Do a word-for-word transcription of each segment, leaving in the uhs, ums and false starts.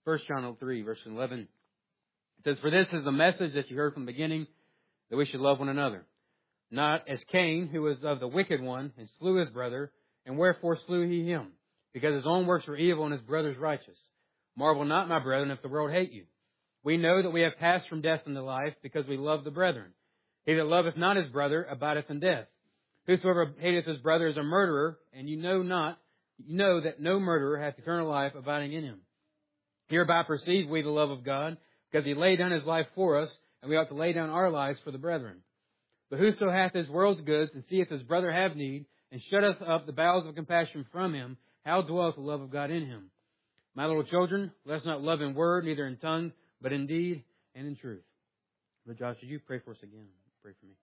First John three, verse eleven. It says, "For this is the message that you heard from the beginning, that we should love one another. Not as Cain, who was of the wicked one, and slew his brother. And wherefore slew he him? Because his own works were evil, and his brother's righteous. Marvel not, my brethren, if the world hate you. We know that we have passed from death into life, because we love the brethren. He that loveth not his brother abideth in death. Whosoever hateth his brother is a murderer, and you know not, you know that no murderer hath eternal life abiding in him. Hereby perceive we the love of God, because he laid down his life for us, and we ought to lay down our lives for the brethren. But whoso hath his world's goods, and seeth his brother have need, and shutteth up the bowels of compassion from him, how dwelleth the love of God in him? My little children, let us not love in word, neither in tongue, but in deed and in truth." But Josh, would you pray for us again? Pray for me.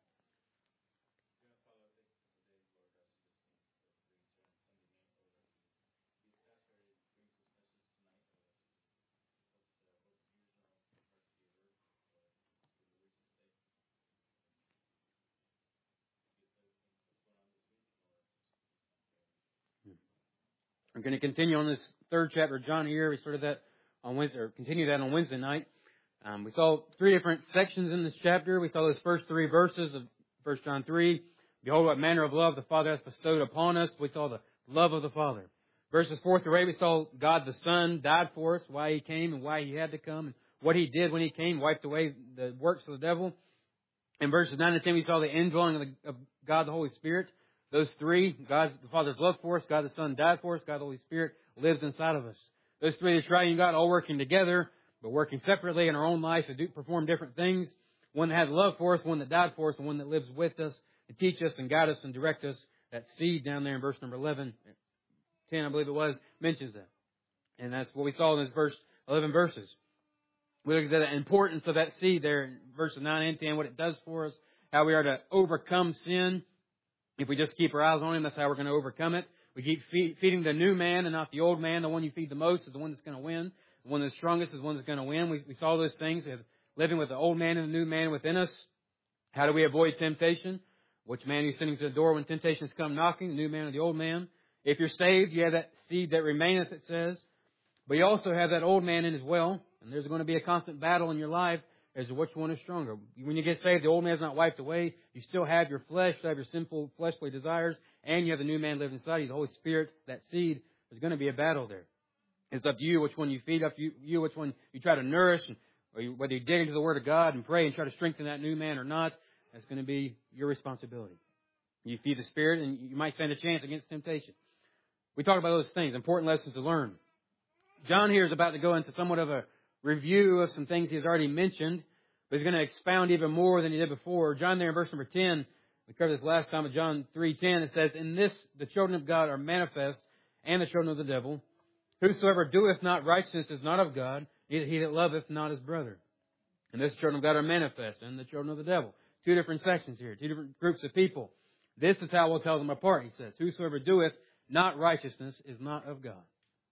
I'm going to continue on this third chapter of John here. We started that on Wednesday, or continue that on Wednesday night. Um, we saw three different sections in this chapter. We saw those first three verses of First John three. "Behold, what manner of love the Father hath bestowed upon us." We saw the love of the Father. Verses four through eight, we saw God the Son died for us, why He came and why He had to come, and what He did when He came, wiped away the works of the devil. In verses nine and ten, we saw the indwelling of, the, of God the Holy Spirit. Those three, God the Father's love for us, God the Son died for us, God the Holy Spirit lives inside of us. Those three, the triune God, all working together, but working separately in our own lives to do, perform different things. One that had love for us, one that died for us, and one that lives with us to teach us and guide us and direct us. That seed down there in verse number eleven, ten, I believe it was, mentions that. And that's what we saw in this verse, eleven verses. We looked at the importance of that seed there in verses nine and ten, what it does for us, how we are to overcome sin. If we just keep our eyes on Him, that's how we're going to overcome it. We keep feed, feeding the new man and not the old man. The one you feed the most is the one that's going to win. The one that's strongest is the one that's going to win. We, we saw those things. We have living with the old man and the new man within us. How do we avoid temptation? Which man are you sending to the door when temptations come knocking? The new man or the old man? If you're saved, you have that seed that remaineth, it says. But you also have that old man in as well. And there's going to be a constant battle in your life as to which one is stronger. When you get saved, the old man is not wiped away. You still have your flesh, you have your sinful fleshly desires, and you have the new man living inside you, the Holy Spirit, that seed. There's going to be a battle there. It's up to you which one you feed, up to you, you which one you try to nourish, and, or you, whether you dig into the Word of God and pray and try to strengthen that new man or not. That's going to be your responsibility. You feed the Spirit, and you might stand a chance against temptation. We talk about those things, important lessons to learn. John here is about to go into somewhat of a review of some things he has already mentioned, but he's going to expound even more than he did before. John there in verse number ten, we covered this last time with John three ten, it says, "In this the children of God are manifest, and the children of the devil. Whosoever doeth not righteousness is not of God, neither he that loveth not his brother. And this children of God are manifest, and the children of the devil." Two different sections here, two different groups of people. This is how we'll tell them apart, he says. "Whosoever doeth not righteousness is not of God."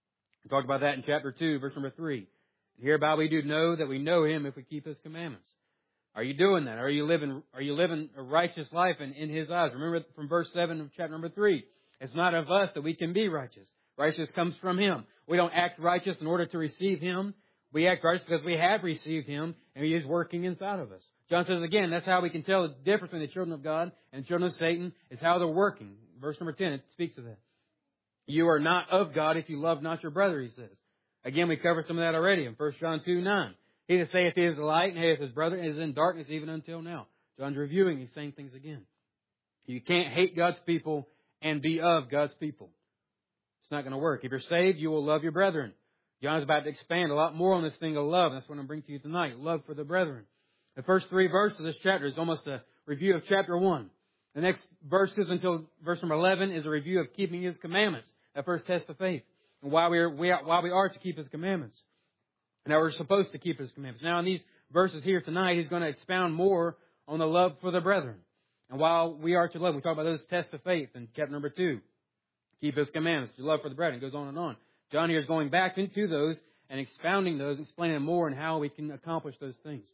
We talked about that in chapter two, verse number three. "Hereby we do know that we know Him if we keep His commandments." Are you doing that? Are you living, are you living a righteous life in, in His eyes? Remember from verse seven of chapter number three. It's not of us that we can be righteous. Righteousness comes from Him. We don't act righteous in order to receive Him. We act righteous because we have received Him and He is working inside of us. John says again, that's how we can tell the difference between the children of God and the children of Satan, is how they're working. Verse number ten, it speaks of that. "You are not of God if you love not your brother," he says. Again, we covered some of that already in First John two nine. "He that saith he is the light and hateth his brother is in darkness even until now." John's reviewing these same things again. You can't hate God's people and be of God's people. It's not going to work. If you're saved, you will love your brethren. John's about to expand a lot more on this thing of love. That's what I'm going to bring to you tonight. Love for the brethren. The first three verses of this chapter is almost a review of chapter one. The next verses until verse number eleven is a review of keeping His commandments. That first test of faith. And why we are, we are, why we are to keep His commandments. And that we're supposed to keep His commandments. Now in these verses here tonight, he's going to expound more on the love for the brethren. And while we are to love, we talk about those tests of faith in chapter number two. Keep His commandments, to love for the brethren. It goes on and on. John here is going back into those and expounding those, explaining more and how we can accomplish those things.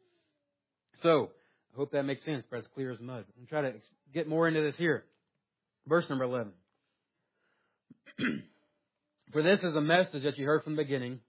So, I hope that makes sense, but it's clear as mud. I'm trying to get more into this here. Verse number eleven. "For this is the message that you heard from the beginning,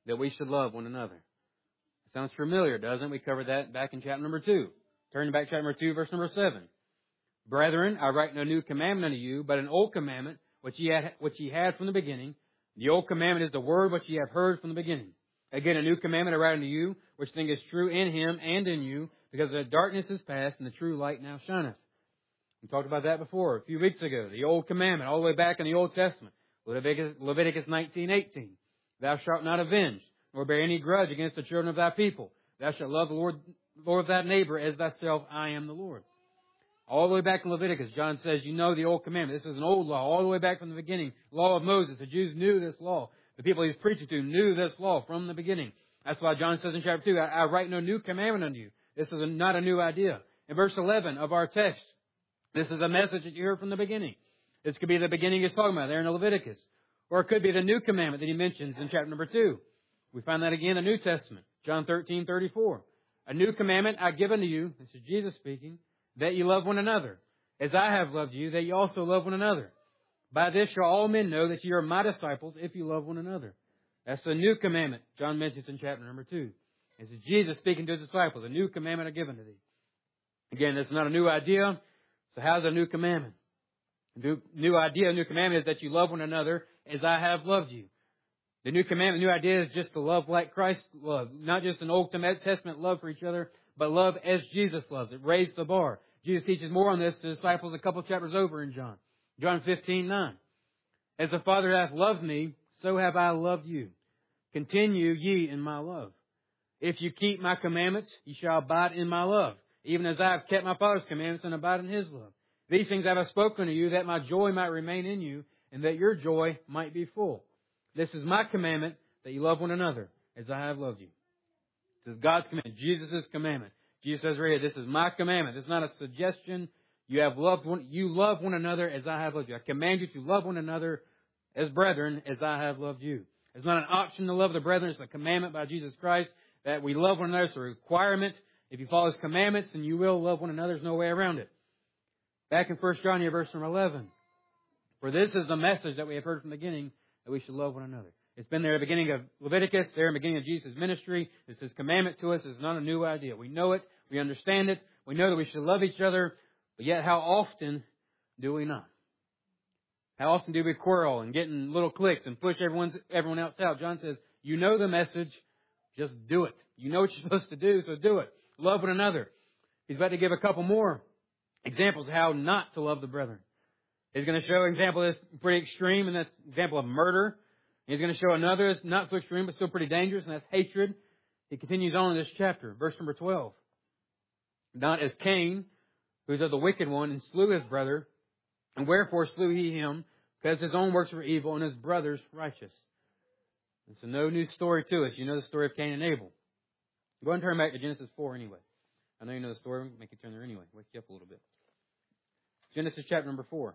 that we should love one another. Sounds familiar, doesn't it? We covered that back in chapter number two. Turning back to chapter number two, verse number seven. Brethren, I write no new commandment unto you, but an old commandment which ye had, which ye had from the beginning. The old commandment is the word which ye have heard from the beginning. Again, a new commandment I write unto you, which thing is true in him and in you, because the darkness is past and the true light now shineth. We talked about that before, a few weeks ago. The old commandment, all the way back in the Old Testament. Leviticus, Leviticus nineteen eighteen. Thou shalt not avenge, nor bear any grudge against the children of thy people. Thou shalt love the Lord, Lord of thy neighbor as thyself. I am the Lord. All the way back in Leviticus, John says, you know the old commandment. This is an old law, all the way back from the beginning. Law of Moses. The Jews knew this law. The people he's preaching to knew this law from the beginning. That's why John says in chapter two, I, I write no new commandment unto you. This is a, not a new idea. In verse eleven of our text, this is a message that you heard from the beginning. This could be the beginning he's talking about there in Leviticus. Or it could be the new commandment that he mentions in chapter number two. We find that again in the New Testament. John thirteen thirty-four. A new commandment I give unto you, this is Jesus speaking, that you love one another. As I have loved you, that you also love one another. By this shall all men know that you are my disciples if you love one another. That's the new commandment John mentions in chapter number two. This is Jesus speaking to his disciples. A new commandment I give unto thee. Again, this is not a new idea. So how's a new commandment? New, new idea, new commandment is that you love one another as I have loved you. The new commandment, new idea is just to love like Christ loved. Not just an Old Testament love for each other, but love as Jesus loves it. Raise the bar. Jesus teaches more on this to the disciples a couple chapters over in John. John fifteen nine. As the Father hath loved me, so have I loved you. Continue ye in my love. If you keep my commandments, ye shall abide in my love, even as I have kept my Father's commandments and abide in his love. These things have I spoken to you, that my joy might remain in you, and that your joy might be full. This is my commandment, that you love one another, as I have loved you. This is God's commandment, Jesus' commandment. Jesus says right here, this is my commandment. This is not a suggestion. You have loved one, you love one another as I have loved you. I command you to love one another as brethren, as I have loved you. It's not an option to love the brethren. It's a commandment by Jesus Christ that we love one another. It's a requirement. If you follow his commandments, then you will love one another. There's no way around it. Back in First John here, verse number eleven. For this is the message that we have heard from the beginning, that we should love one another. It's been there at the beginning of Leviticus, there in the beginning of Jesus' ministry. It's his commandment to us. It's not a new idea. We know it. We understand it. We know that we should love each other. But yet, how often do we not? How often do we quarrel and get in little cliques and push everyone's, everyone else out? John says, you know the message. Just do it. You know what you're supposed to do, so do it. Love one another. He's about to give a couple more examples of how not to love the brethren. He's going to show an example that's pretty extreme, and that's an example of murder. He's going to show another that's not so extreme, but still pretty dangerous, and that's hatred. He continues on in this chapter, verse number twelve. Not as Cain, who is of the wicked one, and slew his brother. And wherefore slew he him? Because his own works were evil, and his brother's righteous. It's a no new story to us. You know the story of Cain and Abel. Go ahead and turn back to Genesis four anyway. I know you know the story. We'll make you turn there anyway. Wake you up a little bit. Genesis chapter number four.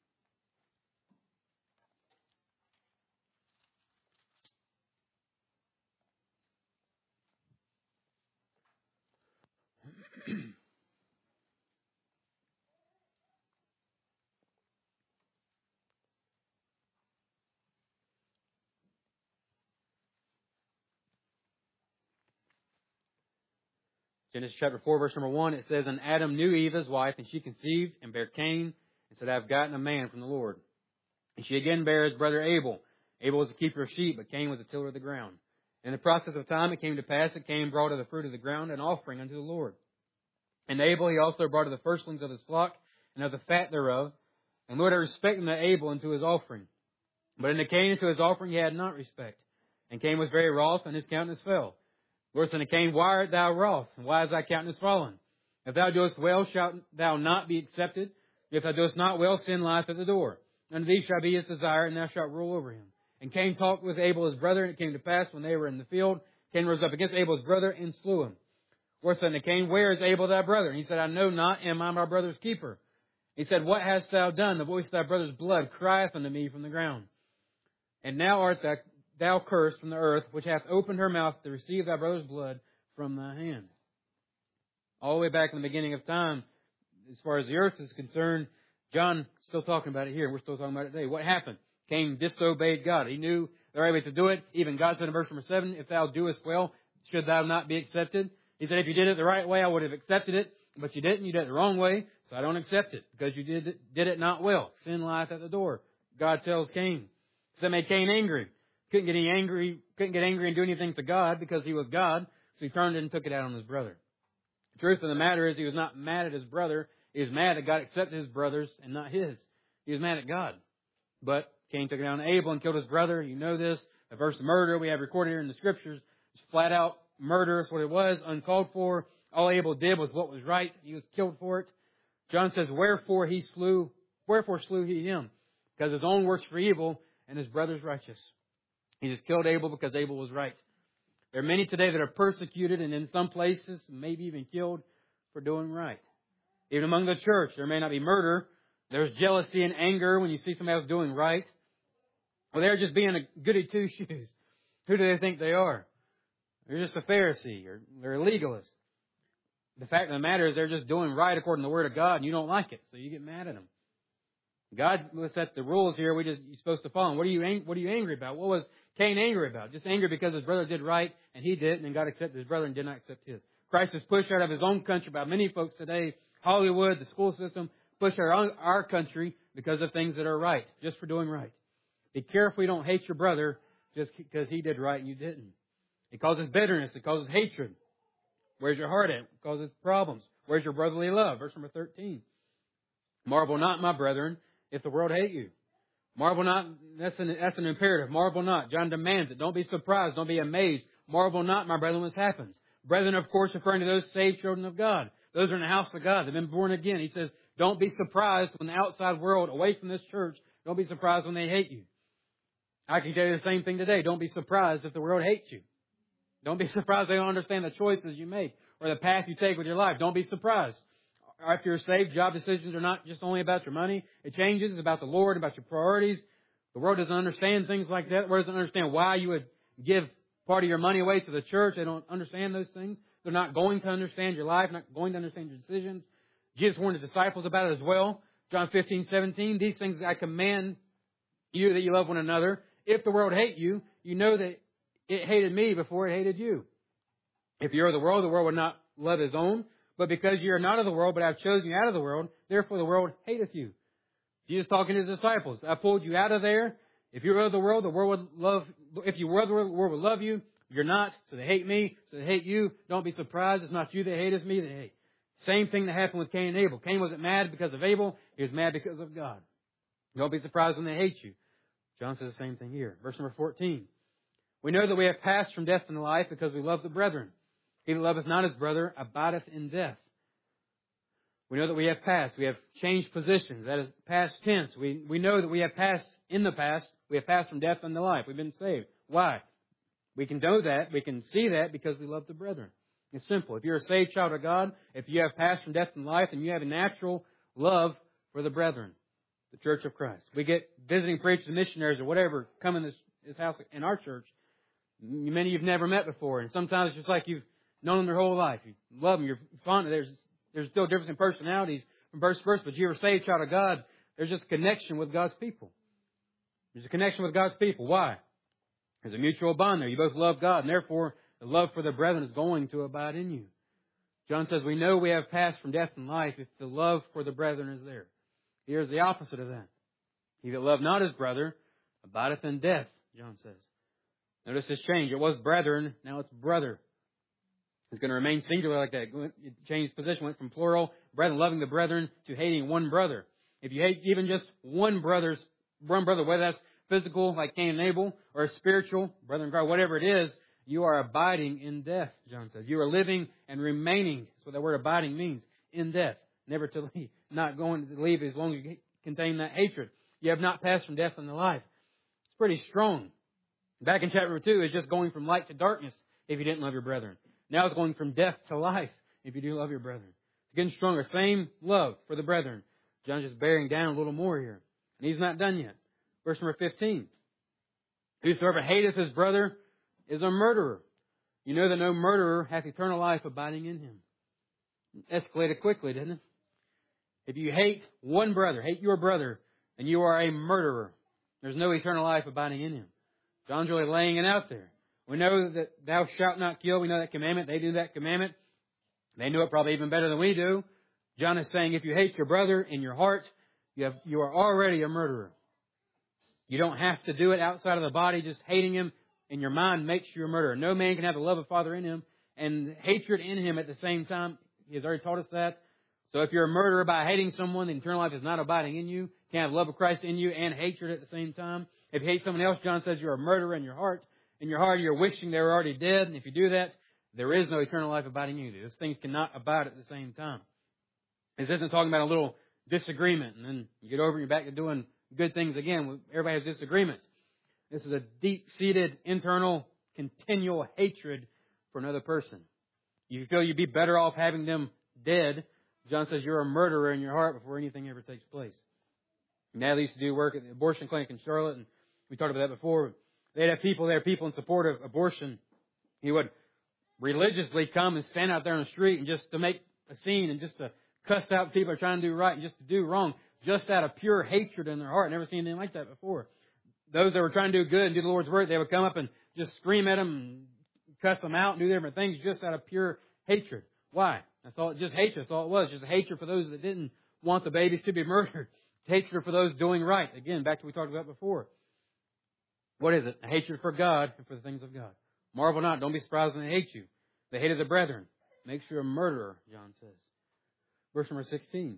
Genesis chapter four, verse number one, it says, And Adam knew Eve his wife, and she conceived and bare Cain, and said, I have gotten a man from the Lord. And she again bare his brother Abel. Abel was a keeper of sheep, but Cain was a tiller of the ground. In the process of time it came to pass that Cain brought of the fruit of the ground an offering unto the Lord. And Abel he also brought of the firstlings of his flock, and of the fat thereof. And Lord had respect unto Abel and to his offering. But unto Cain and to his offering he had not respect. And Cain was very wroth, and his countenance fell. Lord said unto Cain, Why art thou wroth? And why is thy countenance fallen? If thou doest well, shalt thou not be accepted? If thou doest not well, sin lieth at the door. Unto thee shall be his desire, and thou shalt rule over him. And Cain talked with Abel his brother, and it came to pass when they were in the field, Cain rose up against Abel his brother, and slew him. Lord said unto Cain, Where is Abel thy brother? And he said, I know not, am I my brother's keeper? He said, What hast thou done? The voice of thy brother's blood crieth unto me from the ground. And now art thou thou cursed from the earth, which hath opened her mouth to receive thy brother's blood from thy hand. All the way back in the beginning of time, as far as the earth is concerned, John is still talking about it here. We're still talking about it today. What happened? Cain disobeyed God. He knew They're able to do it. Even God said in verse number seven, if thou doest well, should thou not be accepted? He said, if you did it the right way, I would have accepted it. But you didn't. You did it the wrong way. So I don't accept it because you did it, did it not well. Sin lieth at the door. God tells Cain. So that made Cain angry. Couldn't get any angry, couldn't get angry and do anything to God because he was God. So he turned and took it out on his brother. The truth of the matter is he was not mad at his brother. He was mad that God accepted his brothers and not his. He was mad at God. But Cain took it out on Abel and killed his brother. You know this. The verse of murder we have recorded here in the Scriptures. It's flat out murder. That's what it was. Uncalled for. All Abel did was what was right. He was killed for it. John says, wherefore he slew, wherefore slew he him? Because his own works for evil and his brother's righteous. He just killed Abel because Abel was right. There are many today that are persecuted and in some places maybe even killed for doing right. Even among the church, there may not be murder. There's jealousy and anger when you see somebody else doing right. Well, they're just being a goody two-shoes. Who do they think they are? They're just a Pharisee or they're a legalist. The fact of the matter is they're just doing right according to the Word of God and you don't like it, so you get mad at them. God set the rules here. We just, you're supposed to follow them. What are you, ang- what are you angry about? What was Cain angry about? Just angry because his brother did right and he didn't, and God accepted his brother and did not accept his. Christ is pushed out of his own country by many folks today. Hollywood, the school system, push our, our country because of things that are right, just for doing right. Be careful you don't hate your brother just because he did right and you didn't. It causes bitterness. It causes hatred. Where's your heart at? It causes problems. Where's your brotherly love? Verse number thirteen. Marvel not, my brethren, if the world hate you. Marvel not, that's an, that's an imperative. Marvel not. John demands it. Don't be surprised. Don't be amazed. Marvel not, my brethren, when this happens. Brethren, of course, referring to those saved children of God. Those are in the house of God. They've been born again. He says, don't be surprised when the outside world, away from this church, don't be surprised when they hate you. I can tell you the same thing today. Don't be surprised if the world hates you. Don't be surprised they don't understand the choices you make or the path you take with your life. Don't be surprised. After you're saved, job decisions are not just only about your money. It changes. It's about the Lord, about your priorities. The world doesn't understand things like that. The world doesn't understand why you would give part of your money away to the church. They don't understand those things. They're not going to understand your life, not going to understand your decisions. Jesus warned the disciples about it as well. John fifteen, seventeen, these things I command you that you love one another. If the world hate you, you know that it hated me before it hated you. If you are of the world, the world would not love his own. But because you are not of the world, but I have chosen you out of the world, therefore the world hateth you. Jesus talking to his disciples. I pulled you out of there. If you were of the world, the world would love, if you were of the world, the world would love you. You're not, so they hate me, so they hate you. Don't be surprised. It's not you that hate, it's me that hate. Same thing that happened with Cain and Abel. Cain wasn't mad because of Abel. He was mad because of God. Don't be surprised when they hate you. John says the same thing here. Verse number fourteen. We know that we have passed from death into life because we love the brethren. He that loveth not his brother abideth in death. We know that we have passed. We have changed positions. That is past tense. We, we know that we have passed in the past. We have passed from death into life. We've been saved. Why? We can know that. We can see that because we love the brethren. It's simple. If you're a saved child of God, if you have passed from death into life, then you have a natural love for the brethren, the church of Christ. We get visiting preachers and missionaries or whatever come in this, this house in our church. Many you've never met before. And sometimes it's just like you've known them their whole life. You love them. You're fond of them. There's There's still a difference in personalities from verse to verse, but you're a saved child of God. There's just a connection with God's people. There's a connection with God's people. Why? There's a mutual bond there. You both love God, and therefore the love for the brethren is going to abide in you. John says, we know we have passed from death and life if the love for the brethren is there. Here's the opposite of that. He that loved not his brother abideth in death, John says. Notice this change. It was brethren, now it's brother. It's going to remain singular like that. It changed position, went from plural, brethren, loving the brethren, to hating one brother. If you hate even just one brother's, one brother, whether that's physical, like Cain and Abel, or spiritual, brother in Christ, whatever it is, you are abiding in death, John says. You are living and remaining. That's what that word abiding means. In death. Never to leave. Not going to leave as long as you contain that hatred. You have not passed from death into life. It's pretty strong. Back in chapter two, it's just going from light to darkness if you didn't love your brethren. Now it's going from death to life if you do love your brethren. It's getting stronger. Same love for the brethren. John's just bearing down a little more here. And he's not done yet. Verse number fifteen. Whosoever hateth his brother is a murderer. You know that no murderer hath eternal life abiding in him. It escalated quickly, didn't it? If you hate one brother, hate your brother, then you are a murderer. There's no eternal life abiding in him. John's really laying it out there. We know that thou shalt not kill. We know that commandment. They do that commandment. They knew it probably even better than we do. John is saying if you hate your brother in your heart, you have, you are already a murderer. You don't have to do it outside of the body. Just hating him in your mind makes you a murderer. No man can have the love of Father in him and hatred in him at the same time. He has already taught us that. So if you're a murderer by hating someone, the eternal life is not abiding in you. You can't have love of Christ in you and hatred at the same time. If you hate someone else, John says you're a murderer in your heart. In your heart, you're wishing they were already dead. And if you do that, there is no eternal life abiding in you. Those things cannot abide at the same time. This isn't talking about a little disagreement and then you get over and you're back to doing good things again. Everybody has disagreements. This is a deep-seated, internal, continual hatred for another person. You feel you'd be better off having them dead. John says you're a murderer in your heart before anything ever takes place. Natalie used to do work at the abortion clinic in Charlotte, and we talked about that before. They'd have people there, people in support of abortion. He would religiously come and stand out there on the street and just to make a scene and just to cuss out people who are trying to do right and just to do wrong, just out of pure hatred in their heart. Never seen anything like that before. Those that were trying to do good and do the Lord's work, they would come up and just scream at them and cuss them out and do different things just out of pure hatred. Why? That's all. Just hatred. That's all it was. Just hatred for those that didn't want the babies to be murdered. Hatred for those doing right. Again, back to what we talked about before. What is it? A hatred for God and for the things of God. Marvel not. Don't be surprised when they hate you. They hated the brethren. Makes you a murderer, John says. Verse number sixteen.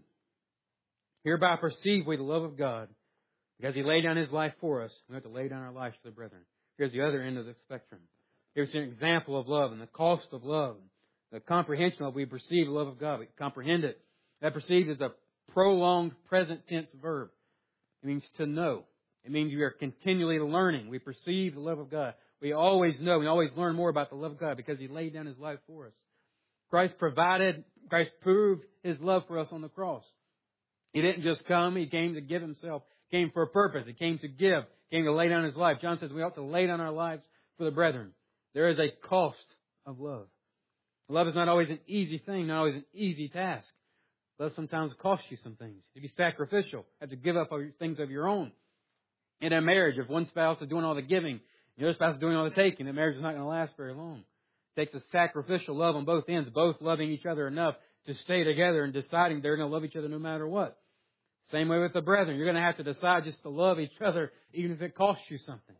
Hereby perceive we the love of God, because He laid down His life for us. We have to lay down our lives for the brethren. Here's the other end of the spectrum. Here's an example of love and the cost of love. The comprehension of we perceive the love of God. We comprehend it. That perceive is a prolonged present tense verb. It means to know. It means we are continually learning. We perceive the love of God. We always know. We always learn more about the love of God because He laid down His life for us. Christ provided, Christ proved His love for us on the cross. He didn't just come. He came to give Himself. He came for a purpose. He came to give. He came to lay down His life. John says we ought to lay down our lives for the brethren. There is a cost of love. Love is not always an easy thing, not always an easy task. Love sometimes costs you some things. You have to be sacrificial. You have to give up things of your own. In a marriage, if one spouse is doing all the giving, the other spouse is doing all the taking, the marriage is not going to last very long. It takes a sacrificial love on both ends, both loving each other enough to stay together and deciding they're going to love each other no matter what. Same way with the brethren. You're going to have to decide just to love each other even if it costs you something.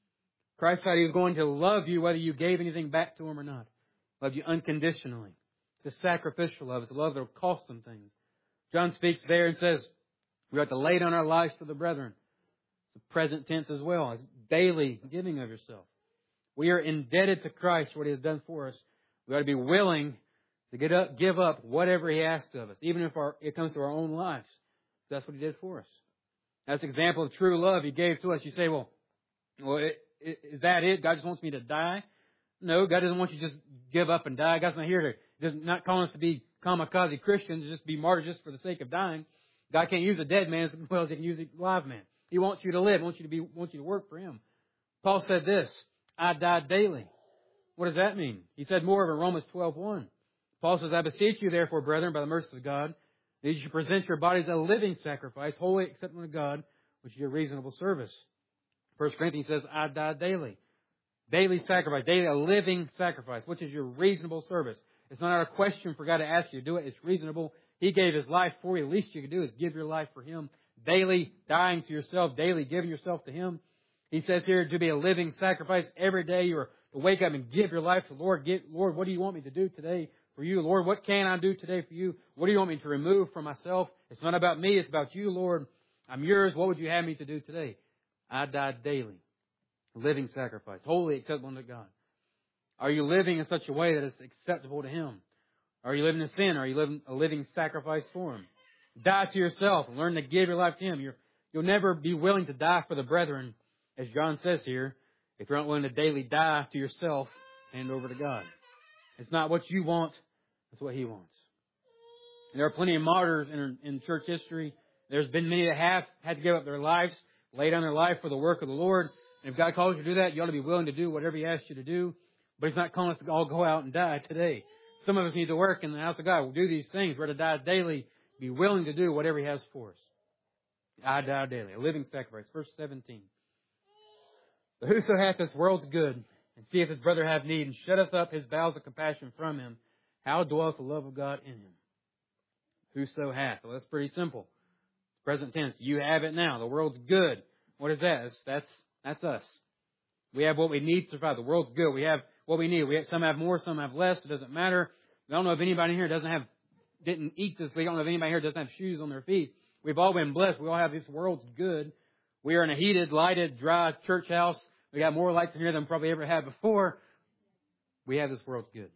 Christ said He was going to love you whether you gave anything back to Him or not. Love you unconditionally. It's a sacrificial love. It's a love that will cost some things. John speaks there and says we have to lay down our lives for the brethren. It's a present tense as well. It's daily giving of yourself. We are indebted to Christ for what He has done for us. We ought to be willing to get up, give up whatever He asks of us, even if our, it comes to our own lives. That's what He did for us. That's an example of true love He gave to us. You say, well, well it, it, is that it? God just wants me to die? No, God doesn't want you to just give up and die. God's not here to, just not calling us to be kamikaze Christians, just be martyrs just for the sake of dying. God can't use a dead man as well as He can use a live man. He wants you to live. He wants you to be, wants you to work for Him. Paul said this, I die daily. What does that mean? He said more of it in Romans twelve one. Paul says, I beseech you therefore, brethren, by the mercies of God, that you should present your bodies a living sacrifice, holy acceptable to God, which is your reasonable service. First Corinthians says, I die daily. Daily sacrifice, daily a living sacrifice, which is your reasonable service. It's not a question for God to ask you to do it. It's reasonable. He gave His life for you. The least you can do is give your life for Him. Daily dying to yourself, daily giving yourself to Him. He says here to be a living sacrifice. Every day you are to wake up and give your life to the Lord. Get, Lord, what do you want me to do today for you? Lord, what can I do today for you? What do you want me to remove from myself? It's not about me. It's about you, Lord. I'm yours. What would you have me to do today? I die daily. Living sacrifice, holy, acceptable to God. Are you living in such a way that is acceptable to Him? Are you living in sin? Are you living a living sacrifice for Him? Die to yourself and learn to give your life to Him. You're, you'll never be willing to die for the brethren, as John says here, if you're not willing to daily die to yourself and over to God. It's not what you want, it's what He wants. There are plenty of martyrs in, in church history. There's been many that have had to give up their lives, lay down their life for the work of the Lord. And if God calls you to do that, you ought to be willing to do whatever He asks you to do. But He's not calling us to all go out and die today. Some of us need to work in the house of God. We'll do these things. We're to die daily. Be willing to do whatever He has for us. I die daily. A living sacrifice. Verse seventeen. But whoso hath this world's good, and seeth his brother have need, and shutteth up his bowels of compassion from him, how dwelleth the love of God in him? Whoso hath. Well, that's pretty simple. Present tense. You have it now. The world's good. What is that? That's, that's, that's us. We have what we need to survive. The world's good. We have what we need. We have, some have more, some have less. It doesn't matter. I don't know if anybody here doesn't have, didn't eat this week. I don't know if anybody here doesn't have shoes on their feet. We've all been blessed. We all have this world's good. We are in a heated, lighted, dry church house. We got more lights in here than we probably ever had before. We have this world's good.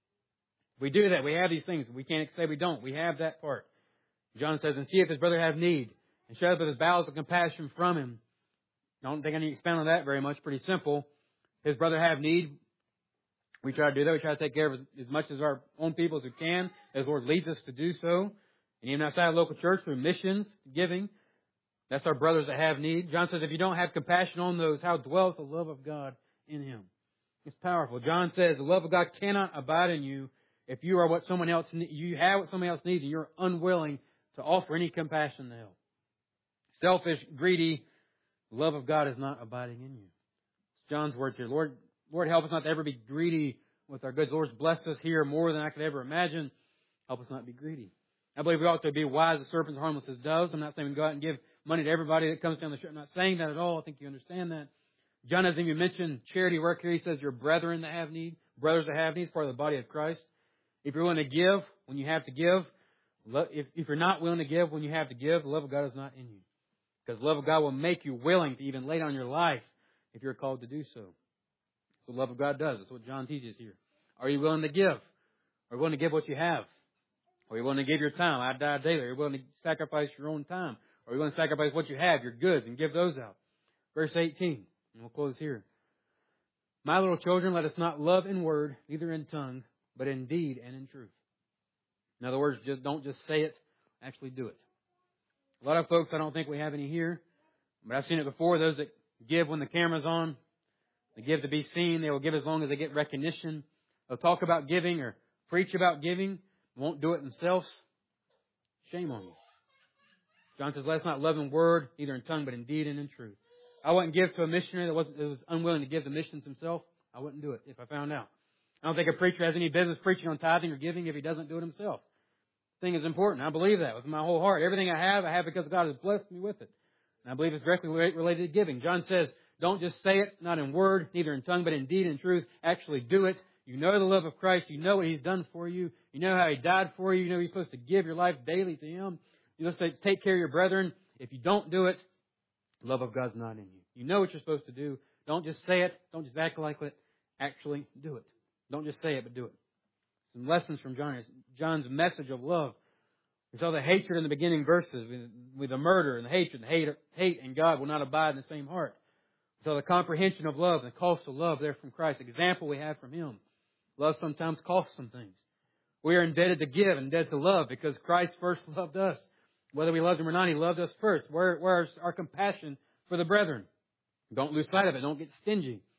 We do that. We have these things. We can't say we don't. We have that part. John says, and see if his brother have need, and shut up his bowels of compassion from him. I don't think I need to expand on that very much. Pretty simple. His brother have need. We try to do that. We try to take care of as, as much as our own people as we can, as the Lord leads us to do so. And even outside of local church through missions, giving. That's our brothers that have need. John says, if you don't have compassion on those, how dwelleth the love of God in him? It's powerful. John says, the love of God cannot abide in you if you are what someone else, you have what someone else needs and you're unwilling to offer any compassion to help. Selfish, greedy, the love of God is not abiding in you. It's John's words here. Lord, Lord, help us not to ever be greedy with our goods. Lord's blessed us here more than I could ever imagine. Help us not be greedy. I believe we ought to be wise as serpents, harmless as doves. I'm not saying we go out and give money to everybody that comes down the street. I'm not saying that at all. I think you understand that. John doesn't even mention charity work here. He says your brethren that have need, brothers that have need, is part of the body of Christ. If you're willing to give when you have to give, if, if you're not willing to give when you have to give, the love of God is not in you. Because the love of God will make you willing to even lay down your life if you're called to do so. So the love of God does. That's what John teaches here. Are you willing to give? Are you willing to give what you have? Are you willing to give your time? I die daily. Are you willing to sacrifice your own time? Are you willing to sacrifice what you have, your goods, and give those out? Verse eighteen, and we'll close here. My little children, let us not love in word, neither in tongue, but in deed and in truth. In other words, just don't just say it, actually do it. A lot of folks, I don't think we have any here, but I've seen it before. Those that give when the camera's on, they give to be seen. They will give as long as they get recognition. They'll talk about giving or preach about giving, won't do it themselves. Shame on you. John says, let us not love in word, either in tongue, but in deed and in truth. I wouldn't give to a missionary that, wasn't, that was unwilling to give to missions himself. I wouldn't do it if I found out. I don't think a preacher has any business preaching on tithing or giving if he doesn't do it himself. The thing is important. I believe that with my whole heart. Everything I have, I have because God has blessed me with it. And I believe it's directly related to giving. John says, don't just say it, not in word, neither in tongue, but in deed and truth. Actually do it. You know the love of Christ. You know what He's done for you. You know how He died for you. You know you're supposed to give your life daily to Him. You're supposed to take care of your brethren. If you don't do it, the love of God's not in you. You know what you're supposed to do. Don't just say it. Don't just act like it. Actually do it. Don't just say it, but do it. Some lessons from John. John's message of love. We saw the hatred in the beginning verses with, with the murder and the hatred. The hate, hate and God will not abide in the same heart. We saw the comprehension of love and the cost of love there from Christ. Example we have from Him. Love sometimes costs some things. We are indebted to give and indebted to love because Christ first loved us. Whether we loved Him or not, He loved us first. Where, where's our compassion for the brethren? Don't lose sight of it. Don't get stingy.